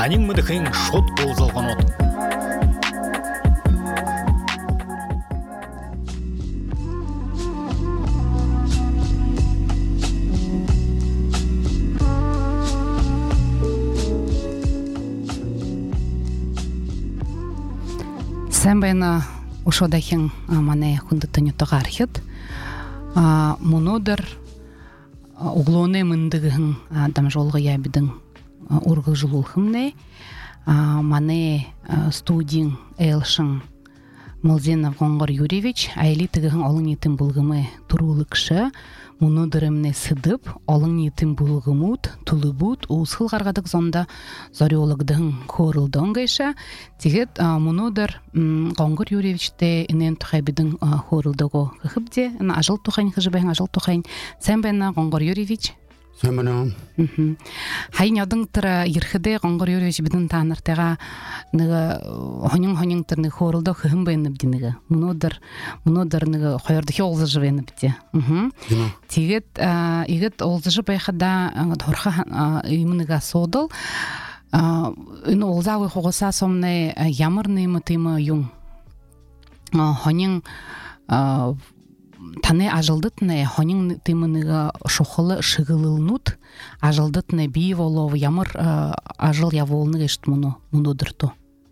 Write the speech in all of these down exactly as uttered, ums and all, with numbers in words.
танин мыдыхын шот болзалған от. Sen bayna ушодахин мане хундытын ютогархет. А монодер углоне мындыгын дамжолга ябидын ургы жылулхымне. А мане студин элшин Молзенов Гонгор Юрьевич айли тыгын олын етин булгымы турулыкшы монодеремне сыдып олын етин булгымут тулыбут усхыл гаргадык зонда зориологдын хорылдон гайша тигет монодер Гонгор Юрьевичте инен тухайбидын хорылдого хыхыбде ажыл тухайн хыжыбайын ажыл тухайн sen бена Гонгор Юрьевич sen bana хайын ядың тыра ерхіде Гонгор Юрьевич бидін таныртыға ныға хонин-хонин тырны хорылда хыхым байыны бдінігі. Мұнодыр, мұнодыр ныға қойырдығы олзыжы байыны бді. Тегет, егет олзыжы байқада торха үймініға содыл. Үні олзағы қоғыса сомны ямырны мұтымы юң. Хонин таны ажылдытны хонин тымыныга шохылы шыгылылнут ажылдытны бий волов ямыр ажыл яволны гешт муну мунудырту.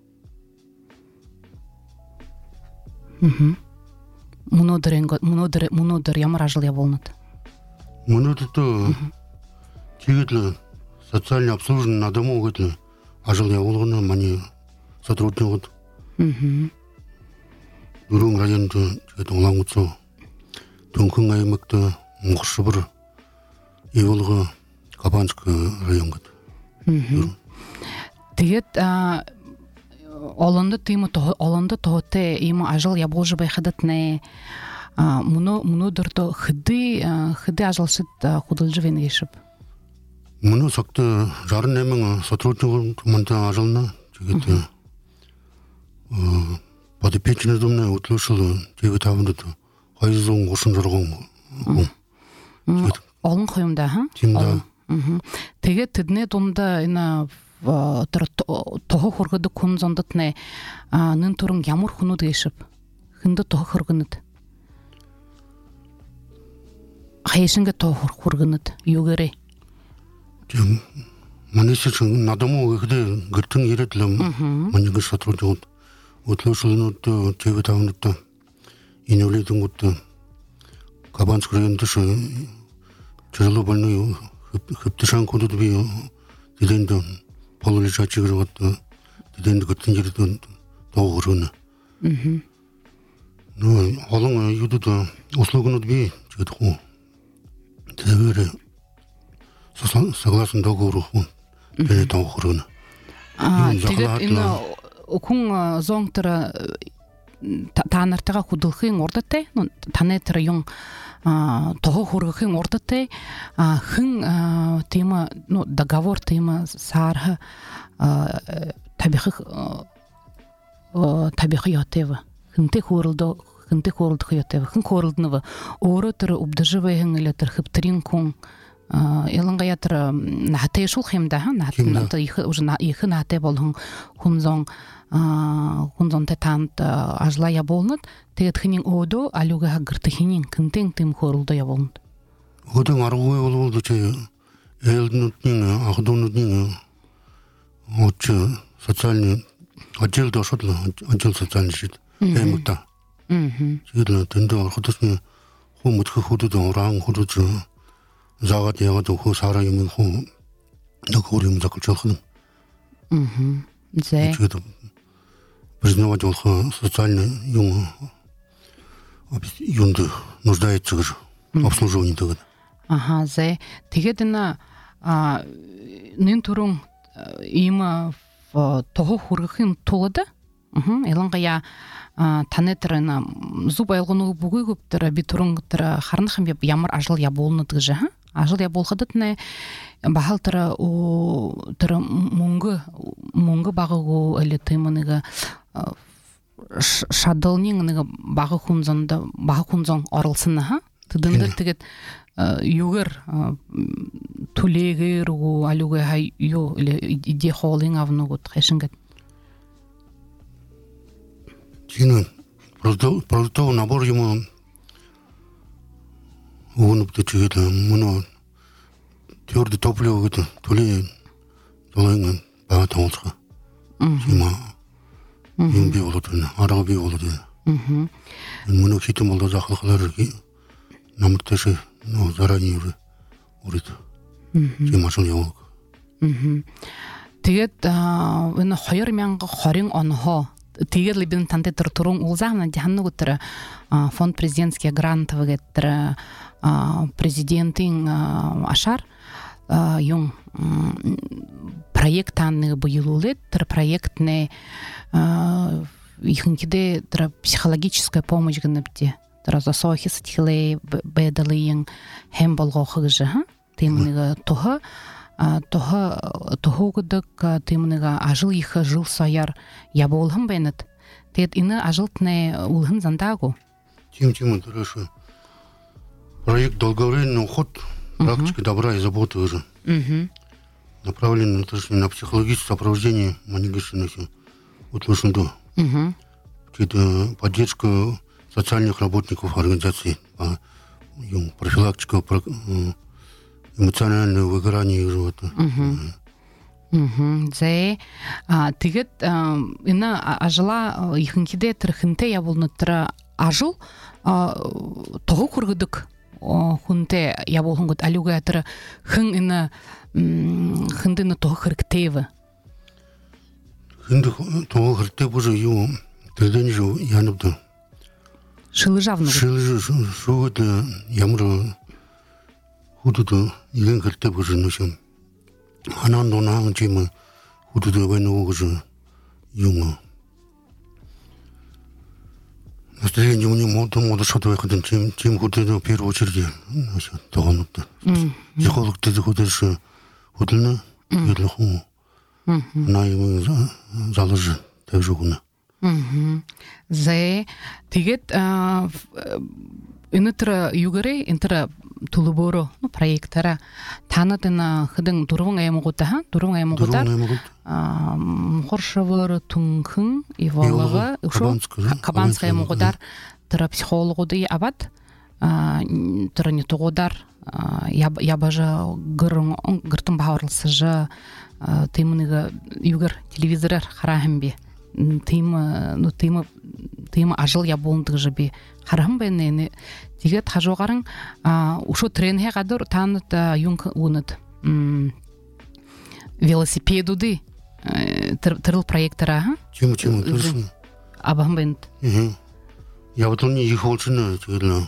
Мхм. Мунудыр мунудыр мунудыр ямыр ажыл яволнут. Мунудырту тигетле социально обслуживание на дому гетле ажыл яволгыны мани сотрудник. Мхм. Дурун районда тигет олаңутсу Тонкын аймакта Мухшыбыр Иволга Кабанский район гыт. Тегет олонды тыймы олонды тоте има ажыл яболжы байхадатне муну муну дурто хыды хыды ажылшыт худылжы вен ешіп. Муну сакты жарын эмең сотрудник мында ажылна тегет подопечный домне утлышыл тегет авындыты. Айзон гошын жаргон. Олын қойымда, ха? Тимда. Теге тидне тонда ина тоғы хоргыды күн зондытне нын турын ямыр хунуд ешіп. Хынды тоғы хоргыныд. Хайшынға тоғы хоргыныд, югері. Манесі чын надаму өкіде гіртін еретлім. Манегі сотрудник. Отлышылынуды тебе тавыныдды. Иневлейтін күтті Кабанский районды шы тяжело больной хыптышан күдіді бей деденді полулежачы кіргітті деденді күттін жерді тоғы кіргіні. Олың юдыды услугыны бей жегді қу. Дедевері согласын доғы кіргі бәне тоғы кіргіні. Тегет ині күн зоңтыры танартыға худылхын ордаттай, танетыр юң тоғы хургыхын ордаттай, хын тема, договор тема сарғы табиқы табиқы ятевы. Хынты хорылды, хынты хорылды ятевы. Хын хорылдынывы. Оры тұры убдыжывы хын илетір хыптырин күн. Еліңға ятыр нахатай шул хемда, ехы нахатай болғын хунзон хунзон тетант ажла яболнат, тегет хинин оду алюга гырты хинин кынтен тым хорулда яболнат. Одың арғуы олуылды чай, елдінутнің, ағдонутнің, отчы социальный отдел дошыдлы, отдел социальный жит, әмікта. Жидлі, тінді арқыдысыны ху мұтқы худыды, ораң худыды, Загад ягады ху сара емен ху договорим заключалхыдым. Зе. Признавать олха социальный юng юнды нуждается гыж обслуживание тагыд. Ага, зе. Тегедина нын турун има того хургын толады. Эланга я танетрына зуб айылғыны бүгі көптірі битурун тыры харнахым ямар ажыл я болны тыжы. Ажыл я болғадытны бағал тыры тыры мұңғы мұңғы бағығы әлі тымыныға шадылныңыныға бағы хунзонда бағы хунзон орылсыны. Тыдынды тігет югер Тулеге ругу алуга хай ё или иди холин авнугут хэшингат. 지는 продуктов набор ему он птичек муно твердое топливо это то ли долго 바탕스가 지마 인비 올라드는 아라비 올라드는 음 문어 키트 몰라 작을기 남트시 노 자라니 우리 우리도 지마 소요 음 тэгээд энэ хоёр мянга хорин онхоо тэгээд либин танте турун улзаана жаанну гутра фонд президентский грантов гетра президентин ашар юн проектанны буйлулет тер проектне ихинкиде тер психологическая помощь гнепте тер засохи сатхилей бедалыйын хэм болгохыгы ха темныга тоха тоха тохогдык темныга ажыл их жыл саяр я болхым бенет тет ины ажылтне улхын зандагу тим-тим хорошо проект долговременный уход практика добра и заботы уже направлены на психологическое сопровождение манигашинных утверждено. Угу. Это поддержка социальных работников организаций, профилактика эмоционального выгорания живота. Угу. Зе, тэгээд ина ажила ихэнкиде тэрхэнтэй явуулнутра ажил того хүргэдэг хүнтэй явуулгангууд алуга тэр хэн ина хэндэна тох хэрэгтэйв. Хэнды тох хэрэгтэй боже юу тэрдэн юу янавд. Шилжавна. Шилжүүд ямар хүдэд илэн хэрэгтэй боже нүшин. Ханан донаан чим хүдэд байна уу гэж юм. Настроение у него то мода что-то выходит, чем чем худы в первую очередь, значит, того психолог ты заходишь худлна, ирлаху, на его заложи, так же гуна. Зе, тэгээд энэтра югаре энтра тулуборо ну проектара танадына хыдын дурвын аямгута ха дурвын аямгута а хоршавыр тунхын иволага ушо кабанская аямгудар тра психологуды абат а трани тугудар я бажа гырын гыртын баарлысыжа тымыныга югар телевизорар харахымбе тыймы ну тыймы тыймы ажыл я болдыгы жебе харам бенне тэгээд хажуугаран ушо тренхэ гадар танат юнг унат велосипедуды тэрл проектора чим чим төрсөн абам бент я вот он их олчны тэгээд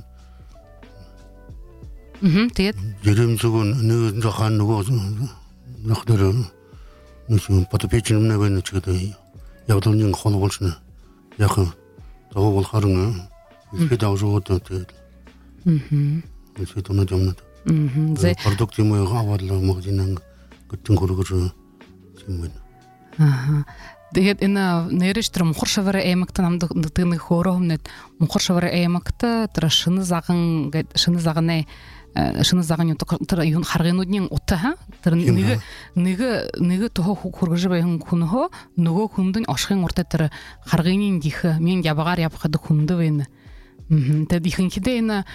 мм тэгээд jerem зөвөн нэг жохан нөгөө нөхдөр нүсэн подопечным навэн чигэд я вот он их олчны яг того болохарын ихэд авжууд тэгээд мм это на темнат мм за продукты мы авадлаа магазин гэтэн хөргөж юм байна аха тэгээд энэ нэрштрэ мухаршавар эмэгтэн амд тыны хоромнет мухаршавар эмэгтэ тэр шыны заган шыны заганы шыны заган тэр юн харгынуудын утаа тэр нэг нэг нэг тоо хөргөж байхын хүнхөө нөгөө хүндэн ошхын уртаа тэр харгынын дих мен ябагаар явхад хүндэ байна мм тэгээд ихэнхидэ энэ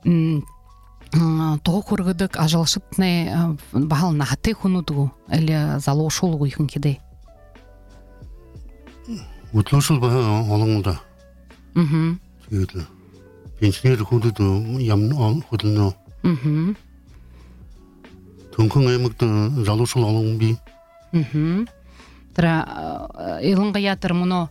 тоо хөргөдөг ажалшытны бахал нахты хүнүдгү или залуушуулгу ихэнхидэ утлошул баа олонгда мм тэгээд пенсионер хүндэд ямар хөдөлнө мм тунхэн аймагт залуушул олон би мм тра илангаяатар муно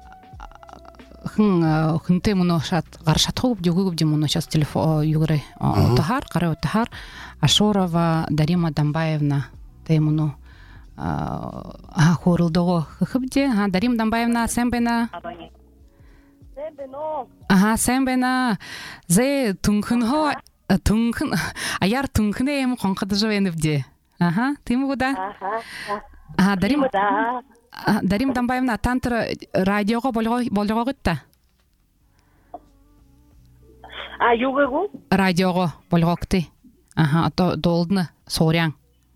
хэн хэнтэй муно шат гар шатхуг жүгүг ди муно сейчас телефон югрэ отахар гара отахар Ашурова Дарима Дамбаевна тэ муно а хорулдого хыбде ха Дарим Дамбаевна сэмбена сэмбено ага сэмбена зе тунхэн хо тунхэн аяр тунхнэ юм хонхадж вэнэвде ага тимгуда ага Дарим Дарим Дамбаевна тантра радиого болго болгогутта а югэгу радиого болгогты Ага, ото долдны соряң.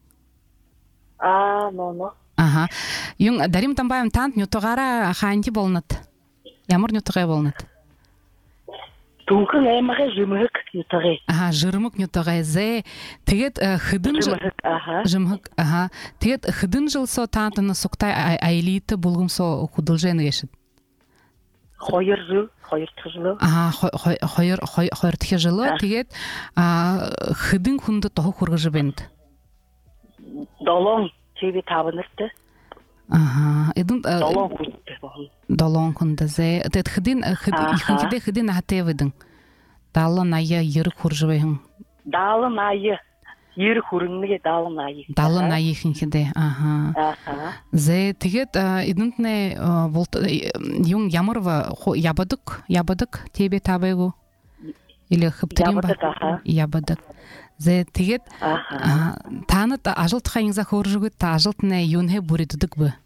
А, но, но. Ага. Юң Дарим Тамбаев тант нютогара ханти болнат. Ямар нютогай болнат. Түнхэн аймагы жимхэг нютогай. Ага, жырмык нютогай зе. Тэгээд хыдын Жимхэг, аха. жымхык, ага. Тэгээд хыдын жылсо тантыны суктай айлиты булгумсо худылжен гешит. Хоёр жыл, хоёр жыл. Ага, хоёр хоёр тхе жылы. Тэгээд хыдын хунды тохо хургыжы бент. Долон чеби табынырты. Ага, эдун Долон күтті болын. долон хунды зе. Тэгээд хыдын ихинкиде хыдын хатевыдың. Далын айы йыры хуржыбайын. Далын айы. Ер хүріңніге далын айы. Далын айы ихинкиде. Ага. Аха. Зе тэгээд эдунтне юң ямырва ябадык, ябадык тебе табайгу. Или хыптырим ба? Ябадык, аха. Ябадык. Зе тэгээд таныт ажылт хайыңза хоржугут та ажылтне юнhe буридыдык бы.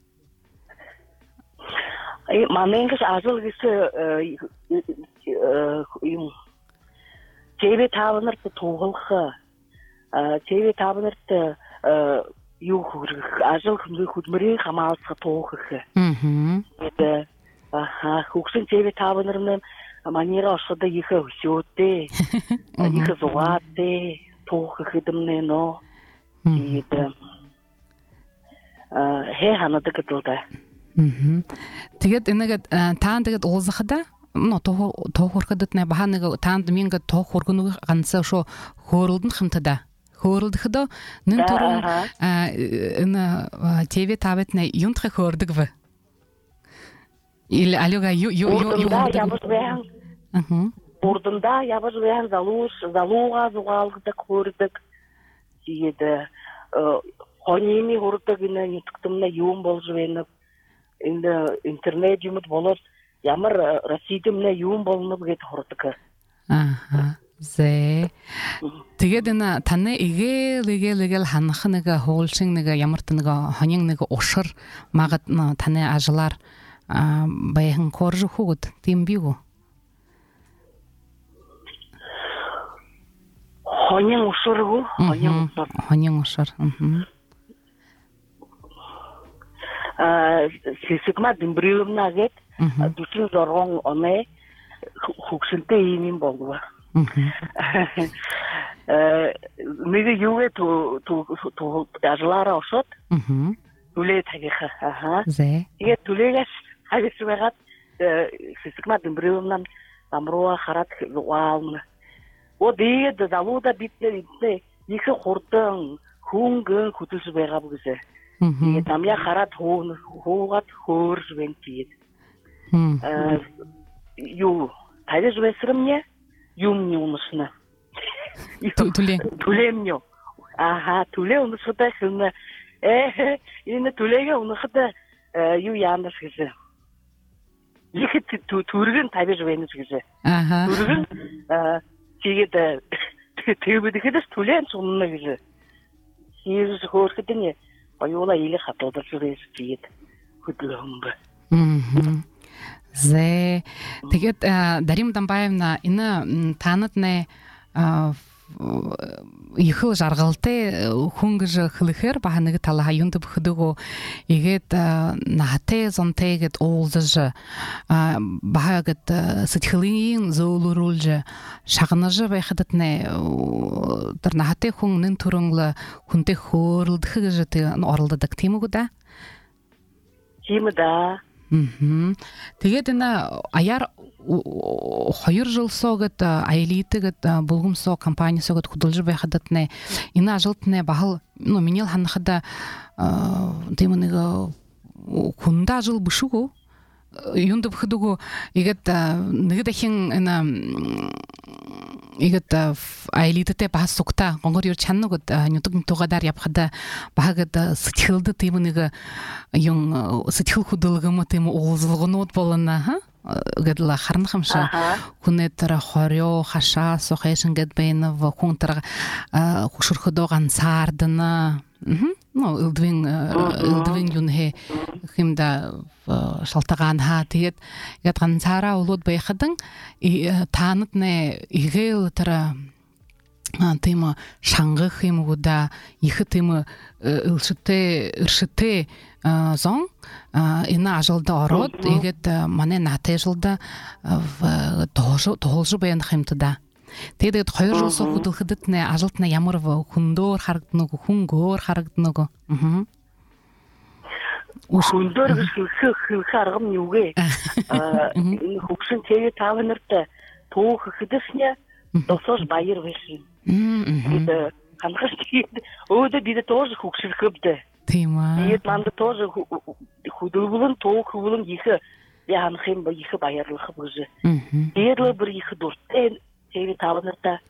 Маменгіш ажыл кісі тебе табынырты тоғылқы. Тебе табынырты ю хүргіх. Ажыл күнгі хүдмірі қамалысқа тоғықы. Мхм. Еді. Хүксін тебе табынырымның манера ошыда екі өсеуді, екі зуады, тоғықы дымны, но. Еді. Хей ханады кітілді. Тэгээд энэгэд таан тэгээд уулзахада но то тоохорхадтна баханага таанд минга тоохоргунуг ганцаа шо хөөрөлдөн хамтада хөөрөлдөхдө нэн турун энэ ТВ табетна юмтха хөөрдөг вэ или алюга ю ю ю Мхм Бурдында ябаж вян залуш залуга зугалгыда хөөрдөг тиеде хоними хөөрдөг ина ютуктумна юм болж венеп инде интернет юмд болор ямар расидимне юм болнуп гэт хордог. Аха. Зе. Тэгээд энэ таны игээл игээл игээл ханах нэгэ хуулшин нэгэ ямар ч нэгэ хонин нэгэ ушар магад таны ажлаар баян корж хүүд тийм бигүү. Хонин ушаргу, хонин ушар. Хонин ушар. Мм. Сисигма димбриумна гэт дучин зоргон оне хүксэнтэй юм болов. Э мэгэ юуэ ту ту ту ажлаараа ошот. Мм. Түлээ тагиха. Аха. Зе. Тэгээ түлээгээс хависвэгаад сисигма димбриумнан амруа харат ваална. О дээд залуда битнэ битнэ их хурдан хүнгэн хөдөлж байгаа бүгэсэ. Тэгээд намя хараад хуугаад хөөрж байна тэгээд. Э юу тайлж байсрамня юм юмсна. Түлээ. Түлээмнё. Аха, түлээ унсдаг юм. Э энэ түлээгээ унахад юу яанаас гэсэн. Их түргэн тайлж байна гэсэн. Аха. Түргэн тэгээд тэгбэдэхэс түлээн сумна гэсэн. Хийс хөөрхөдний Аюула или хаталдар жүрээс тэгээд хөдлөмбө. Мм. Зе. Тэгээд Дарим Тамбаевна энэ таанадны ихэл жаргалтай хүнгэж хлэхэр баханыг талаа юунд бөхдөг игээд нахтай зонтэйгэд уулзаж бахагд сэтгэлийн зөөлрүүлж шагнаж байхадтны тэр нахтай хүн нэн төрөнгө хүнтэй хөөрөлдөх гэж оролддог тийм үү да? Тийм да. Мм. Тэгээд энэ аяар хоёр жылсоогд аялитыгд булгумсоо компаниасогд хөдөлж байхадтны энэ ажилтны бахал ну минил ханахада тийм нэг хүндаа жил бишүгөө юунд бөхдөг игээд нэг дахин энэ игээд аялиттэй бас сукта гонгор юр чаннагд нютуг нутугадар явхада багад сэтгэлд тийм нэг юм сэтгэл хөдөлгөм тийм уулзалгонууд болно ха гэдла харнахамша хүнэтэр хорио хашаа сохэшин гэд бэйн в хүнтэр хушурхөдөө ганцаардна ну элдвин элдвин юнхэ химда шалтгаан хаа тэгээд яд ганцаараа улууд байхадан таанадны игээл тэр тема шаңғы хемгуда ихы тема ылшыты ыршыты зон ина ажылда ород егет мане нате жылда в тоғылжы баян хемтыда тедет хайыр жолсо худылхыдытне ажылтна ямырва хундор харгтного хунгор харгтного хундор гүшхү хү харгым юге хукшин теге тавынырты тоғы хыдысне досож байыр вешин это ханхаш ода биде тоже хукшин хыбды тема нет манда тоже худылбулын тоғы хыбылын ихы ян хем ба ихы байырлы хыбыжы дедлы бір ихы дорт теге тавынырта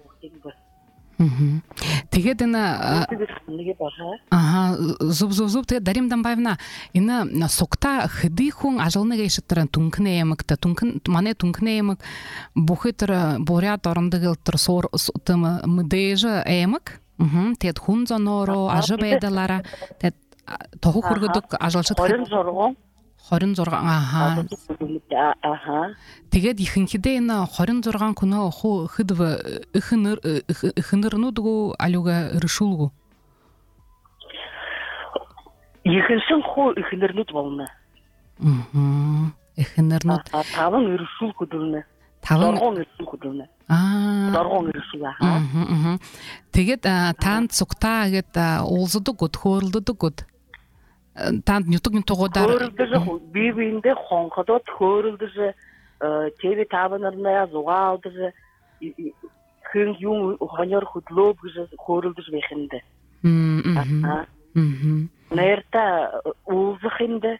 теге дена ага зуб зуб зуб те Дарим Дамбаевна ина сокта хыды хун ажылны гейшиттер тункне емикте тункн мане тункне емик бухитер борят орындыгылтыр сор тым мыдежы емик тет хун заноро ажы бейдалара тет тогу хургудук ажылшыт хорин зорган аха аха тэгээд ихэнхидээ энэ хорин зорган күнөө ху хыдва ихнэр ихнэрнүдгү алуга рышулгу ихэнсэн ху ихнэрнүд болно мм ихнэрнүд таван рышул күдүнэ таван рышул күдүнэ аа доргон рышул аха мм тэгээд таан цугтаа гэд уулздаг гот хөөрөлдөг гот танд нютуг нютугодар хөөрөлдөж бибиндээ хонходод хөөрөлдөж теви таванарнаа зугаалдөж хэн юм хонёр хөдлөөг гэж хөөрөлдөж байхиндэ мм мм нэрта уулзахиндэ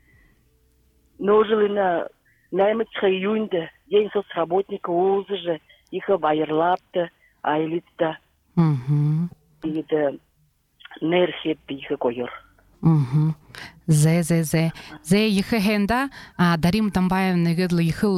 ножлина наймычхай юндэ день соцработника уулзаж их баярлапты айлитта мм иде нэрхеп их гоёр мм зе зе зе зе ихэ хенда Дарим Дамбаев нэгэл ихэл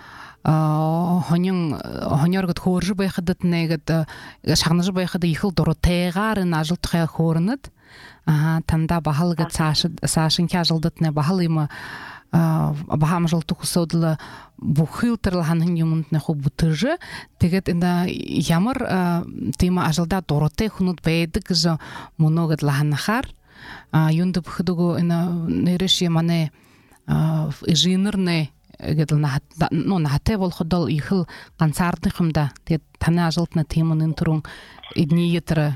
хонин хонёргот хөөрж байхадат нэгет шагнаж байхад ихэл дуртайгаар н ажилтхай хөөрнөд аа танда бахалга цааш саашин кажылдатне бахал има бахам жылту хусодла бухилтер ханын юмнтне ху бутыжы тэгээд энэ ямар тема ажилда дуртай хүнуд байдаг гэж моногод лаханахар юнд бхдуго ина нэрэши мане инженерне гэдэл на ну нахтай болохдол ихэл ганцаардынхымда тэгээд таны ажилтна теманын турун идниетер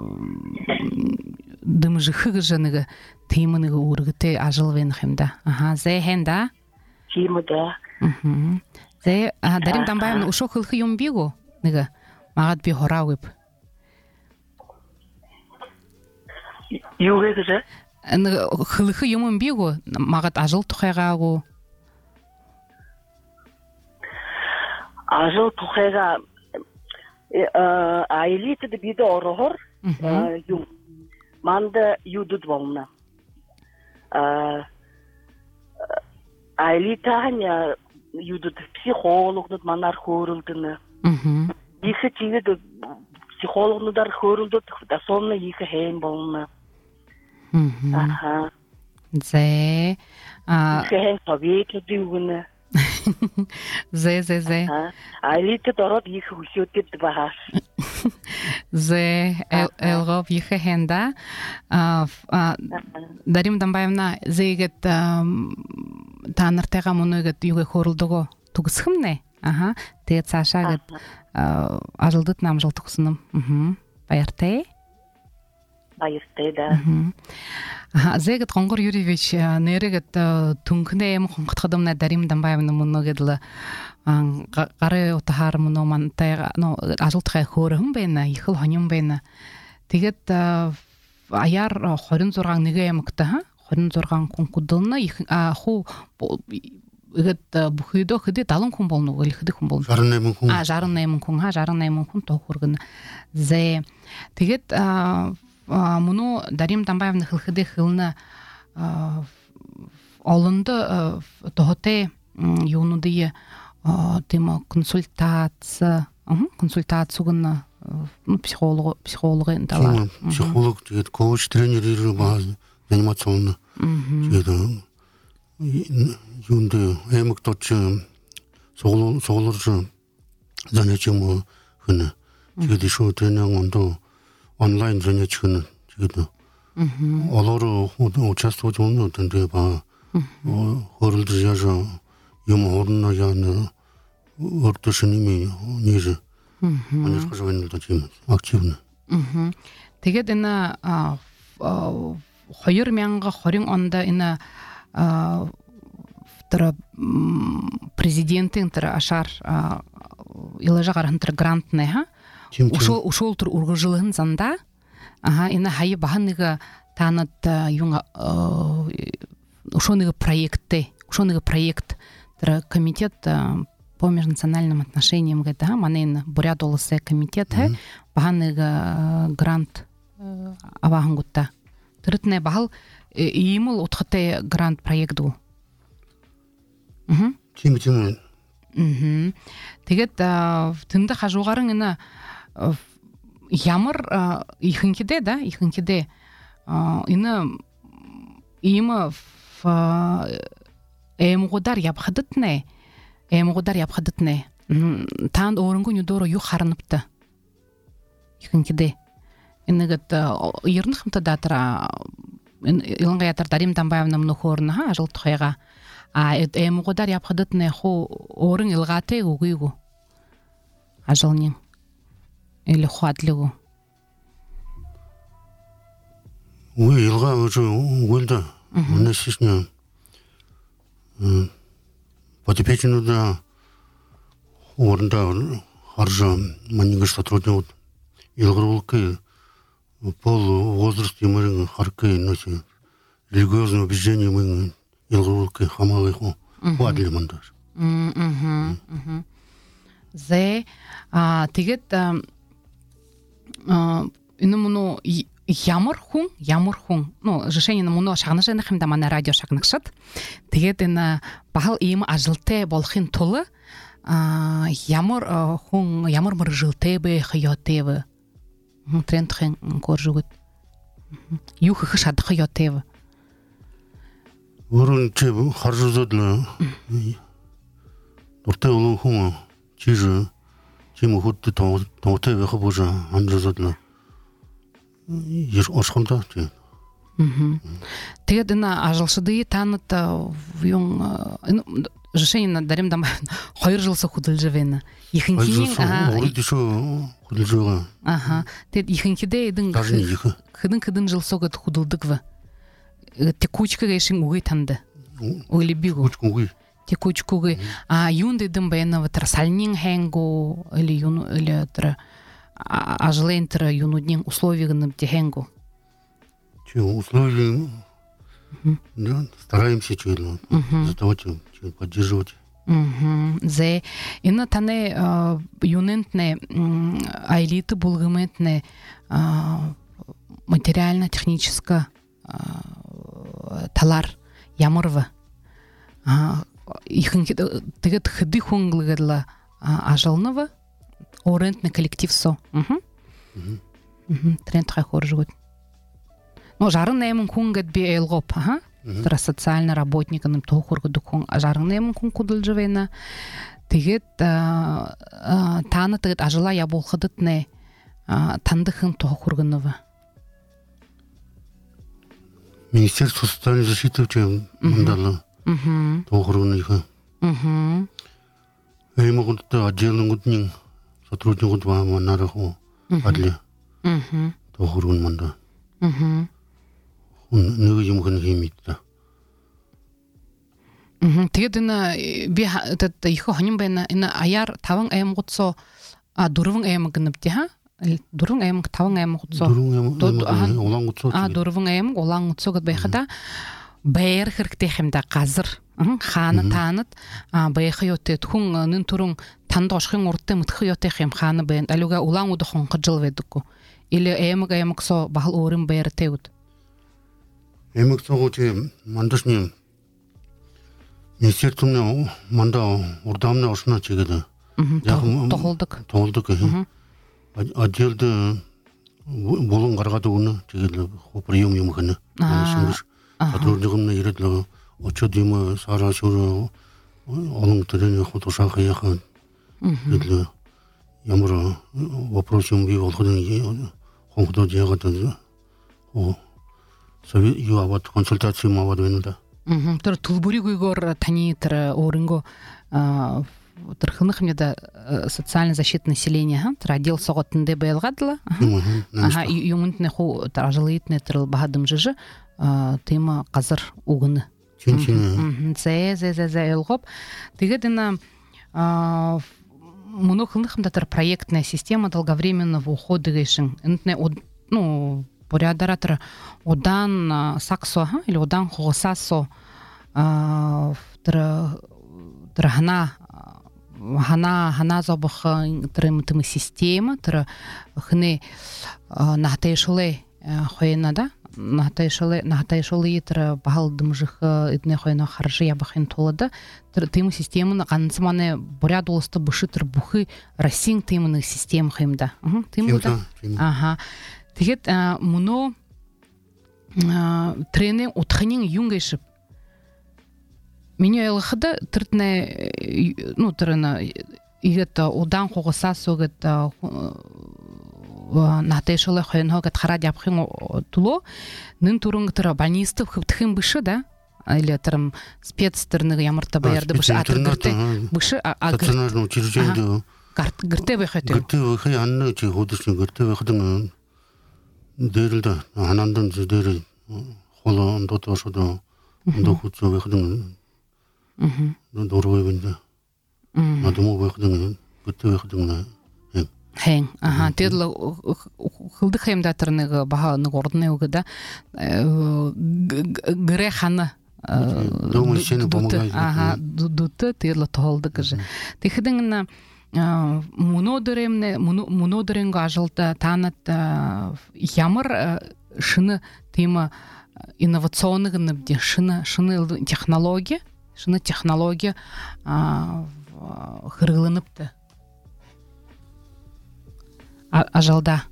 дымжихы гэж теманыга үргэтэ ажил венхимда аха зе хенда чимда мм зе Дарим Дамбаевна ушо хылхы юм бигу нэгэ магад би хораагып юугэ гэж эн хылхы юм бигу магад ажил тухайгаагу ажил тухайга э айлиты да биде орохор юм манда юдуд болна а айлитаня юдуд психологнууд манар хөөрөлдөн мм их чигэд психологнуудаар хөөрөлдөд дасомна их хэм болно мм аха зе а хэм совет дүгнэ зе зе зе айлитад ороод их хөшөөдөд бахаас зе элгов ихэ хенда а Дарим Дамбаевна зегет таанартайга мунугет югэ хөөрөлдөгөө түгсхэмнэ аха тэгээд цаашаагэд ажылдыт намжыл төгснөм мм баяртай баяртай да аха зегет Гонгор Юрьевич нэрэгет түнхнэ юм хонготходомна Дарим Дамбаевна мунугэдл гары утахар муну мантай ну ажылтхай хөөрөм байна ихэл хоньон байна тэгээд аяар хорин зургаан нэгэ ямагта ха хорин зургаан хүн кудылна их ху гэт бүхийдөө хэдэ далан хүн болно гэл хэдэ хүн болно шаран найман хүн а шаран найман хүн ха шаран найман хүн тоо хүргэн зе тэгээд муну Дарим Дамбаевна хэлхэдэ хэлнэ олондо тохоте юунуудыг тема консультация консультацигна психолог психологын дала психолог тэгээд коуч тренер ирэх ба заниматься он тэгээд юунд эмэгтэйч соглон соглорж занятием хэнэ 지금 шу тренинг онда онлайн занятияны 지금 олар участвовать оны тенде ба хорылды жажа юм орнына яны өртөшүнүмү неже они скажу таким активно. Тэгээд энэ хоёр мянга хорин онда энэ төр президентин төр ашар илажа гарантыр грантны ха ушул ушул тур ургыжылыгын занда ага энэ хайы баханыга танат юнга ушоныга проекты ушоныга проект төр комитет по межнациональным отношениям гэта манен бурят олысы комитет баханыга грант авагангутта тырытне бахал иймыл утхате грант проекту. Мм. Тим тим. Мм. Тэгээд тында хажуугарын энэ ямар ихэнхидэ да ихэнхидэ энэ ийм эмгудар yapхадытне эмгудар yapхадытне таанд өөрөнгө нүдөрө ю харныпты ихэнхидэ энэгэт ернхэмтэ датра иланга ятар Дарим Тамбаевна мнохорна ха ажыл тухайга а эмгудар yapхадытне ху орын илгате угуйгу ажылнин или хуадлыгу ой илга уже өлді мына сишне подопечныйда орында харжа маннига сотрудник илгырулкы пол возраст юмырын харкы носи религиозное убеждение мы илгырулкы хамалы ху хуадлы мандаш. Мм мм зе а тэгээд а энэ муну ямар хүн ямар хүн ну решение на муну шагнашны хэмдэ манай радио шагнагшад тэгээд энэ бахал ийм ажилтай болохын тулд а ямар хүн ямар мөржилтэй бэ хаяатай вэ трендхэн коржугт юу хөх шадах хаяатай вэ өрөн чи харжуудлаа дуртай олон хүн чиж чим хөдд тоотой байх божа андрозодлаа ер осхонда тий. Мм. Тэгээд энэ ажилшды танат юун решение на Дарим Тамбаевна хоёр жилсо хөдөлж байна. Ихэнхийн аа өөрөдөө хөдөлж байгаа. Аха. Тэгээд ихэнхидээ эдэн хэдэн хэдэн жилсогод хөдөлдөг вэ? Текучка гэшин үгүй танд. Үгүй бигу. Үгүй. Текучкуги а юун дэдэн байна ватар сальнин хэнгу или юун или тра ажлентра юнуднин условиягны хэнгу. Чи условия да стараемся чего затовать поддерживать. Мм. Зе ина тане юнентне айлиты булгыментне материально-техническое талар ямырвы. А ихэнх тэгээд хэдий хүн гэл ажалнава орентный коллектив со. Мм. Мм. Тренд хахоржугт. Ну жарын нэмэн хүн гэд би элгоп ха. Тэр социальный работник нам тохургуд хүн жарын нэмэн хүн хөдөлж байна. Тэгээд таана тэгээд ажила ябуулхадт не тандыхын тохургунова. Министерство социальной защиты чем мандала. Мм. Тохургуныха. Мм. Эмгудта отдельный гуднин сотрудник два манараху адли. Мм. Тохургун манда. Мм. Нэг юм хэн химитта. Мм. Тэгээд энэ би этот их хонин байна. Энэ аяар таван аймаг гуцоо а дөрвөн аймаг гэнэвди ха. Дөрвөн аймаг таван аймаг гуцоо. Дөрвөн аймаг улаан гуцоо. А дөрвөн аймаг улаан гуцоо гэд байхада баяр хэрэгтэй хэмдэ газар хаана таанад а баях ётэй хүн нэн түрэн танд ошхын урдтай мөтх ётэй хэм хаана байна. Алуга улаан удохон гжил байдаггүй. Или аймаг аймаг со бахал өөрийн баяртай үд. Аймаг цогоч мандашны министерствоны манда урдамны ошна чигэдэ. Тохолдог. Тохолдог. Отделды болон гаргаад өгнө чигэдэ прием юм хэнэ. Сотрудникымны ирэдлээ очоод юм сараа шүр олон төрөний хутушаах яхан. Тэглээ ямар вопрос юм би болгоны хонхдоо жаагаад оо совет юу аваад консультаци юм аваад байна да. Мм тэр төлбөрийг өгөөр таны тэр өөрөнгөө тэр хынхмэда социальная защита населения ха тэр отдел соготнде байлгадлаа. Аха юмнтне ху ажлыйтне тэр бахадым жыжы тема казыр угыны. Чин-чин. Зэ зэ зэ зэ ялгоп. Тэгээд энэ муну хынхмда тэр проектная система долговременного ухода гешин. Энтне ну порядоратор одан саксо или одан хогосасо тэр тэр хана хана хана зобх тэр система тэр хне нахтайшле хойна да нахтайшле нахтайшле тэр баалдымжих эдне хойна харжы ябахын толада тэр тем системаны ганцманы порядолсты бышы тэр бухы расин темны система хымда тем да ага. Тэгээд муно трене утханин юнгешип. Меня ялхада тертне ну терна игета удан хогосасо гета натешоле хойно гет харад япхин туло нын турун тера банистов хыптхын бышы да или терм спецтерныг ямарта баярда бышы атыргырте бышы агыр учреждение карт гырте бэхэтэ гырте бэхэ анны чи ходышны гырте бэхэтэн дээрэлдэ ханандан зэдэр холон дотошодо дохуцо бэхэтэн мм дорой бэндэ надому бэхэтэн гырте бэхэтэн хэн аха тэдл хылдык хэмдэ тэрнэг баха нэг ордны өгдө гэрэ хана домышны помогает ага дутэ тэдл тоолды гэж тэгэхдэн Мунодеремне мунодеренго ажалта танат ямар шыны тема инновационных набди шыны шыны технология шыны технология хырылыныпты ажалда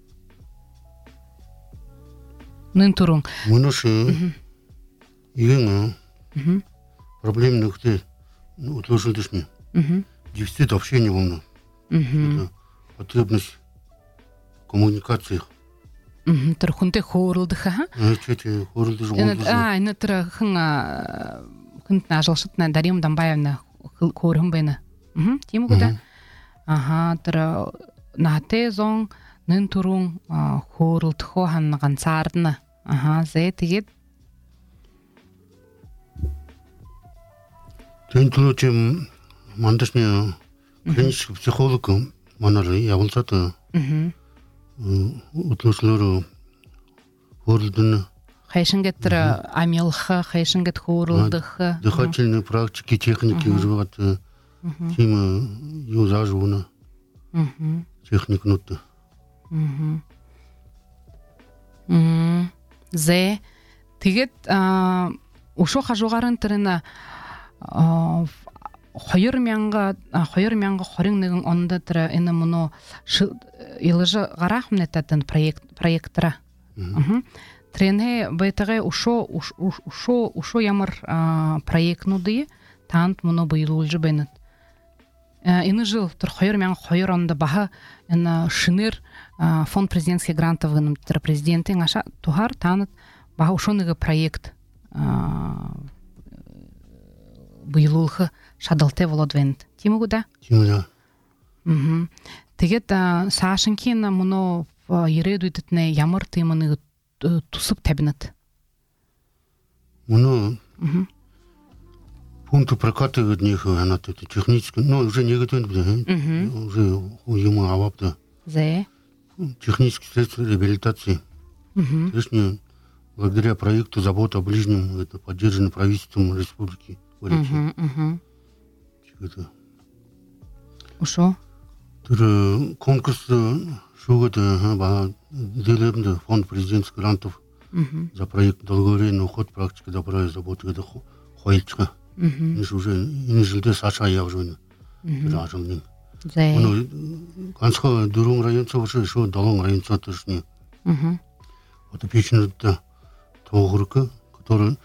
нын турун мунушы иген проблем нөхте утложилдышны дефицит общения волна. Это потребность в коммуникациях. Тэр хүнтэй хөөрөлдөх хаа. Эцэт хөөрөлдөж байгаа. Аа энэ тэр хэн хүнд ажиглашдна Дарим Дамбаевна хөөрхөн байна. Мм тийм үү да. Аха тэр нате зон нэн түрүүн хөөрөлдөхөө хан ганцаардна. Аха зэ тэгээд тэнтлүүчим мандашны клинический психолог манары явуулсаад өтлөслөр хөөрөлдөн хайшингэт тэр амилх хайшингэт хөөрөлдөх дыхательные практики техники развивать тим юу зааж өгнө техникнууд мм зэ тэгээд ушо хажуугарын тэрнэ хоёр мянга хоёр мянга хорин нэгэн онд тэр энэ мөн илж гарах мэтатан проект проектра аха трене байтагэ ушо ушо ушо ямар проектнуды таант мөн буйлуулж байна энэ жыл тэр хоёр мянга хоёр онд баха энэ шинээр фонд президентских грантов гэнэм тэр президентийн аша тухар таант баха ушо нэг проект буйлуулах шадалтай болоод байна. Тийм үү да? Тийм үү. Мм. Тэгээд саашинкин мөн ирээдүйдэтнэ ямар тийм нэг тусап табинат. Мөн пункты проката от них она это технически, ну уже не готовы, уже ему авапта. Зэ. Технические средства реабилитации. Точнее, благодаря проекту «Забота о ближнем» это поддержано правительством республики. Угу, угу. Это. Ушо? Тэр конкурс шугад ба делебнд фонд президентских грантов за проект долговременный уход практика добра и заботы гэдэг хойлцгаа. Энэ уже энэ жилдээ саашаа явж байна. Тэр ажлын. Зэ. Энэ ганцхан дөрвөн район цогш шүү долоон район цогшны. Мм. Вот печенье Тогурка, который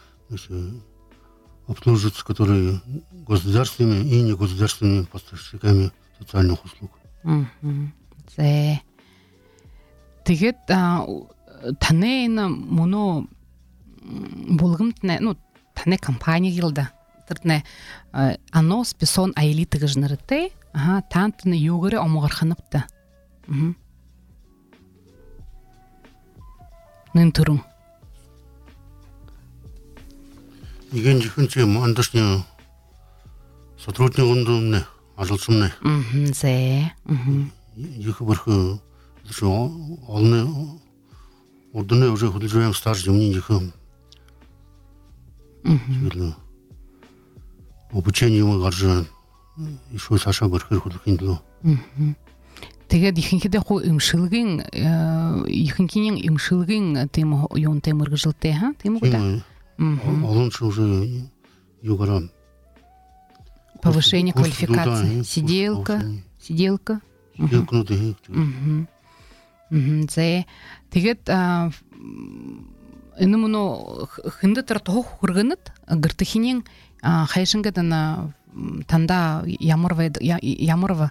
обслуживается, которые государственными и негосударственными поставщиками социальных услуг. Мгм. Зе. Тэгээд таны энэ муну булгамтне, ну таны компания гилда. Тэрнэ анос писон аэлит гэж нэртэй. Аха, тантны юугээрээ омгарханапта. Мм. Нэн төрөн. 이게 지금 지금 안다시냐 сотрудник ундумне ажилцумне. Мм, зе. Мм. 이거 버그 저 오늘 오늘에 уже художник стаж юмни их. Мм. обучение мы гаржан еще саша бэрхэр худохиндлоо. Мм. Тэгээд ихэнхдээ хуу имшилгийн ихэнхийн имшилгийн тийм юунтай мэргэжилтэй ха тийм үү да. Мм. олон ч уже югарам повышение квалификации, сиделка, сиделка. Сиделка дэх. Мм. Мм. Зэ тэгээд энэ мөн хэндэт тох хүргэнэт гэртхинийн хайшингэд на танда ямар ямар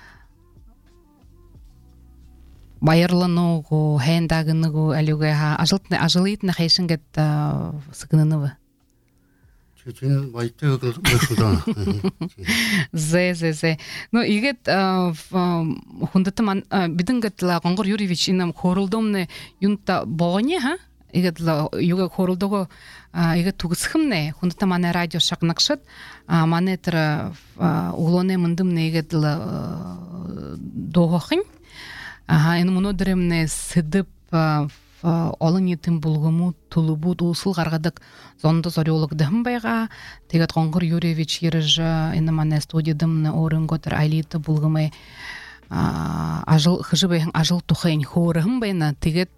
баярлануугу хайндагнагу алюгэ ажилтны ажилитны хайшингэд сэгнэнэв. Чин баятэг мэшуда. Зе зе зе. Но игэт хүндэт ман бидэнгэт ла гонгор Юрьевич инам хоролдомны юнта боони ха игэт ла юга хоролдого игэт тугсхэмнэ хүндэт манай радио шагнагшат манай тэр углоны мандымны игэт ла доохын аха энэ мөнөдөрэмнэ сэдэп олон нийтийн булгамуу тулубууд уусал гаргадаг зондо зориулог дэм байгаа. Тэгээд гонгор Юрьевич ирж энэ манай студиудам өөрөнгөө тэр айлита булгамай ажил хжибэн ажил тухайн хөөрхөн байна. Тэгээд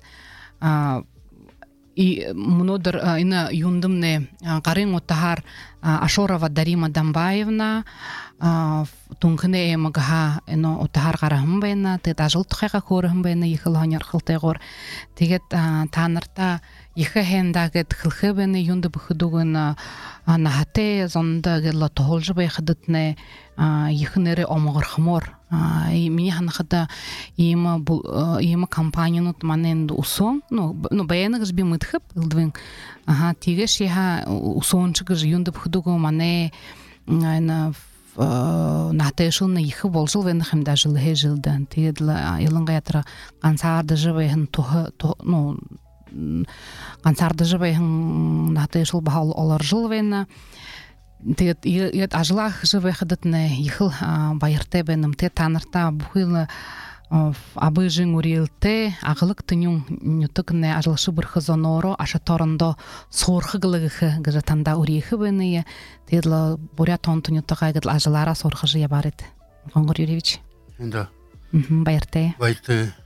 и мөнөдөр энэ юндамне гарын утахаар Ашурова Дарима Дамбаевна тунхнэ эмгха энэ утахаар гарахан байна. Тэгээд ажил тухайга хөөрхөн байна. Ихэл хоньорхолтойгоор тэгээд та нарта ихэ хэндагэд хэлхэ байна юнд бүхдүгэн нахате зонда гэл тоолж байхдэтнэ ихнэрэ омгорхмор миний ханахада ийм ийм компаниуд манайд усон ну ну баянагс би мэдхэп илдвэн аха тийгээс яа усонч гэж юнд бүхдүгэн манай энэ натэшун их болжул вэн хэмдэ жил хэжилдэн тэгээд ялангуяа ганцаард живэхэн то ну ганцаард живэхэн натэшул бахал олор жил вэн тэгээд яд ажлах живэхэдэтнэ ихэл баяртай бэнэм тэ танарта бүхэл абыжин үрэлтэй аглык тынюн нютыкнэ ажлашы бырхы зоноро ашаторондо суурхыглыгы гэж танда үрихы бэнэ тэгэл буря тонтунютага гэл ажлара суурхыжы ябарыт гонгор Юрьевич энда баяртай баяртай